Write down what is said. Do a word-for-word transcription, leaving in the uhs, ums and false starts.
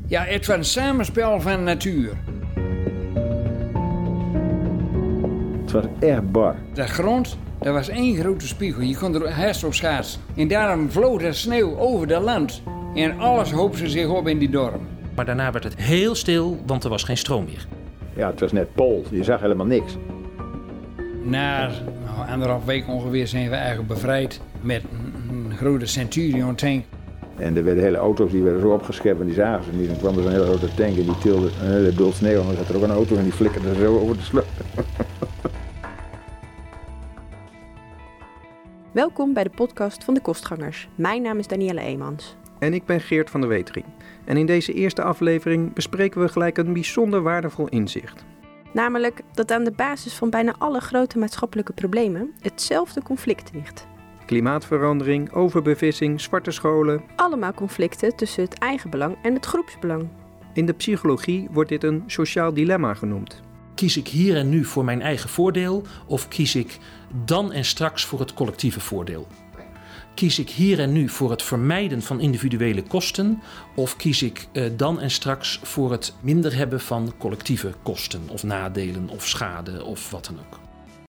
Ja, het was een samenspel van natuur. Het was echt bar. De grond, dat was één grote spiegel. Je kon er herst op schaatsen. En daarom vloot de sneeuw over de land. En alles hoopte zich op in die dorp. Maar daarna werd het heel stil, want er was geen stroom meer. Ja, het was net pool. Je zag helemaal niks. Na nou, anderhalf week ongeveer zijn we eigenlijk bevrijd met een, een grote Centurion tank. En er werden hele auto's die werden zo opgeschept en die zagen ze niet. Dan kwam er zo'n hele grote tank en die tilde een hele bult sneeuw. En dan zat er ook een auto en die flikkerde zo over de sloot. Welkom bij de podcast van de Kostgangers. Mijn naam is Danielle Eemans. En ik ben Geert van der Wetering. En in deze eerste aflevering bespreken we gelijk een bijzonder waardevol inzicht. Namelijk dat aan de basis van bijna alle grote maatschappelijke problemen hetzelfde conflict ligt. Klimaatverandering, overbevissing, zwarte scholen. Allemaal conflicten tussen het eigenbelang en het groepsbelang. In de psychologie wordt dit een sociaal dilemma genoemd. Kies ik hier en nu voor mijn eigen voordeel of kies ik dan en straks voor het collectieve voordeel? Kies ik hier en nu voor het vermijden van individuele kosten of kies ik eh, dan en straks voor het minder hebben van collectieve kosten of nadelen of schade of wat dan ook?